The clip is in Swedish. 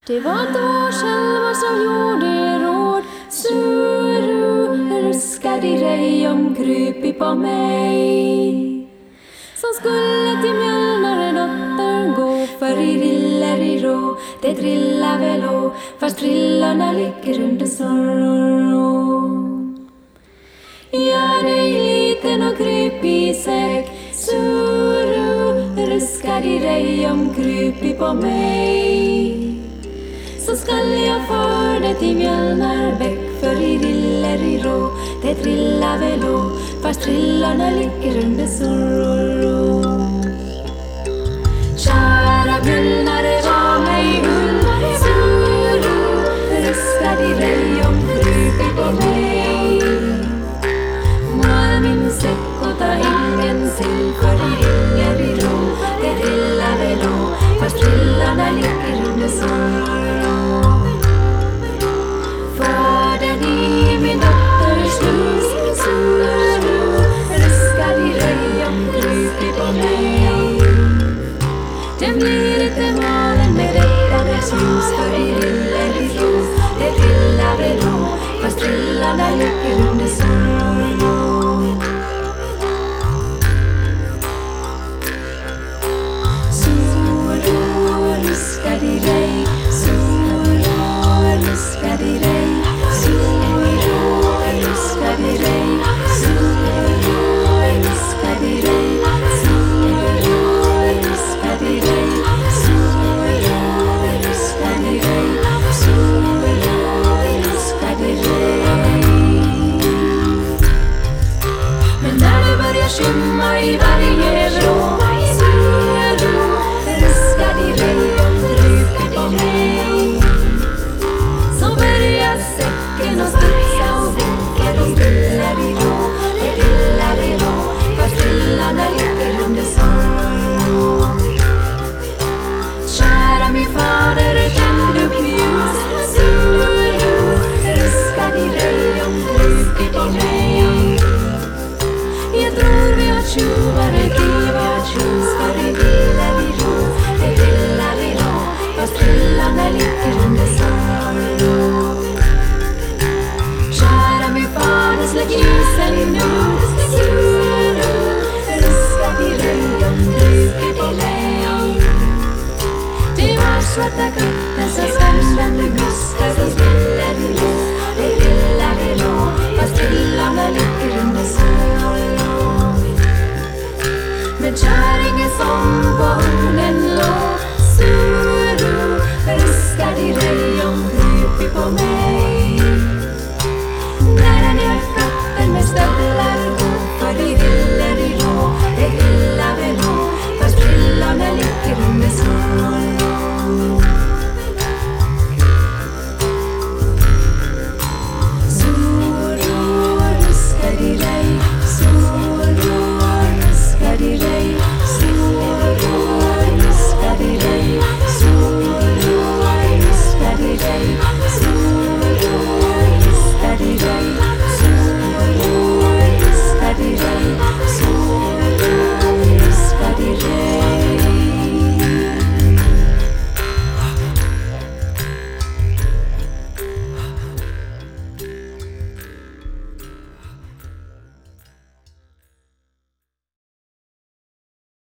Det var då själva som gjorde råd. Suru ruskade dig om krypi på mig. Som skulle till mjölnaredottern gå. För i rillerirå, det trillar väl å. Fast trillarna ligger under sorro. Gör dig liten och kryp i säck. Suru ruskade dig om krypi på mig. Så skall jag för det till Mjölnarbäck. För i rillerirå, det trillar väl å. Fast trillarna ligger under sorro. Kära Mjölnare var mig ull. Suru ruskade dig om krypi på mig. Mål min säck och ta ingen sill. För i rillerirå, det trillar väl å. Fast trillarna ligger under sorro. Det blir inte valen med rättades ljus. För i rillerirå, det trillar väl å. Fast trillarna ligger under sorro. Suru ruskade dig. Suru ruskade dig. Suru ruskade dig. Suru ruskade dig. Skymma i varje vrå. Suru ruskade dig om krypi på mig. Så börjar säcken och studsa och vinker och rillerirå. Det rillerirå, fast trillarna ligger under sorro. Kära min fader, tänd upp ljus. Suru ruskade dig om krypi på mig. Jag tror vi har tjuvare, vi har tjus. För i rillerirå, det rillerirå. Fast trillarna ligger under sorro. Kära min fader, släck ljusen nu. Suru ruskade dig om krypi på mig. Det var svarta katten som spännande guskar och rillerirå. Det rillerirå, fast trillarna ligger under sorro. Med käringen som på ugnen